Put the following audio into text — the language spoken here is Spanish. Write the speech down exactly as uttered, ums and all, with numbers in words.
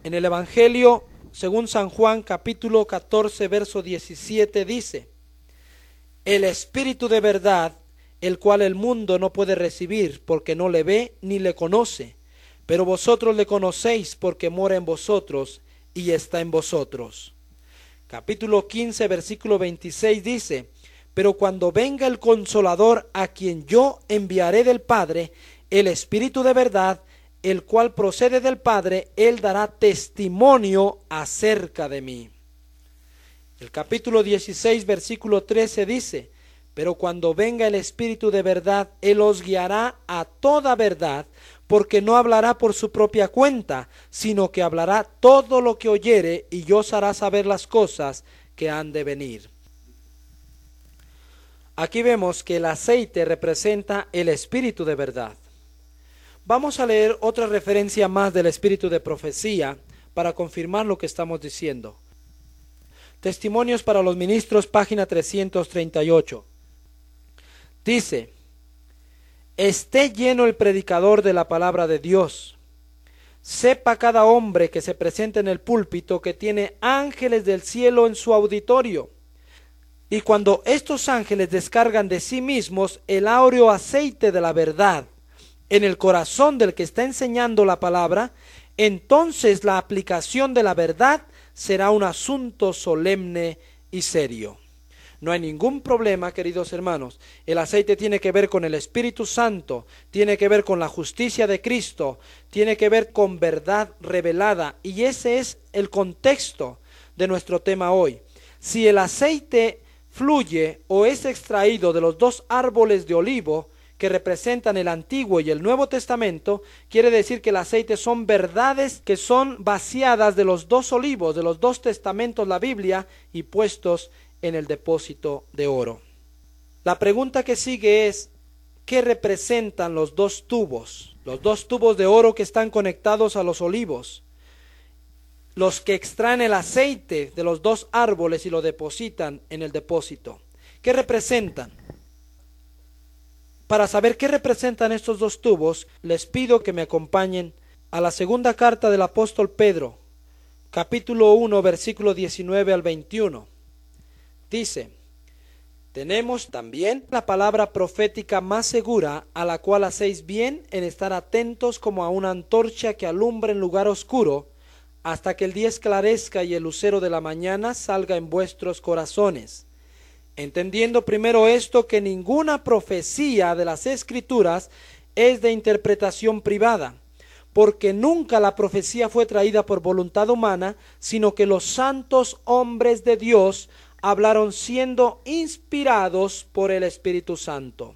En el Evangelio, según San Juan, capítulo catorce, verso diecisiete, dice: el Espíritu de verdad, el cual el mundo no puede recibir, porque no le ve ni le conoce, pero vosotros le conocéis, porque mora en vosotros y está en vosotros. Capítulo quince, versículo veintiséis dice: pero cuando venga el Consolador, a quien yo enviaré del Padre, el Espíritu de verdad, el cual procede del Padre, él dará testimonio acerca de mí. El capítulo dieciséis, versículo trece dice: pero cuando venga el Espíritu de verdad, él os guiará a toda verdad, porque no hablará por su propia cuenta, sino que hablará todo lo que oyere, y os hará saber las cosas que han de venir. Aquí vemos que el aceite representa el Espíritu de verdad. Vamos a leer otra referencia más del espíritu de profecía para confirmar lo que estamos diciendo. Testimonios para los ministros, página trescientos treinta y ocho. Dice: esté lleno el predicador de la palabra de Dios. Sepa cada hombre que se presenta en el púlpito que tiene ángeles del cielo en su auditorio. Y cuando estos ángeles descargan de sí mismos el áureo aceite de la verdad en el corazón del que está enseñando la palabra, entonces la aplicación de la verdad será un asunto solemne y serio. No hay ningún problema, queridos hermanos. El aceite tiene que ver con el Espíritu Santo, tiene que ver con la justicia de Cristo, tiene que ver con verdad revelada, y ese es el contexto de nuestro tema hoy. Si el aceite fluye o es extraído de los dos árboles de olivo que representan el Antiguo y el Nuevo Testamento, quiere decir que el aceite son verdades que son vaciadas de los dos olivos, de los dos testamentos, la Biblia, y puestos en el depósito de oro. La pregunta que sigue es: ¿qué representan los dos tubos? Los dos tubos de oro que están conectados a los olivos, los que extraen el aceite de los dos árboles y lo depositan en el depósito. ¿Qué representan? Para saber qué representan estos dos tubos, les pido que me acompañen a la segunda carta del apóstol Pedro, capítulo uno, versículo diecinueve al veintiuno. Dice: tenemos también la palabra profética más segura, a la cual hacéis bien en estar atentos como a una antorcha que alumbra en lugar oscuro, hasta que el día esclarezca y el lucero de la mañana salga en vuestros corazones. Entendiendo primero esto, que ninguna profecía de las Escrituras es de interpretación privada, porque nunca la profecía fue traída por voluntad humana, sino que los santos hombres de Dios hablaron siendo inspirados por el Espíritu Santo.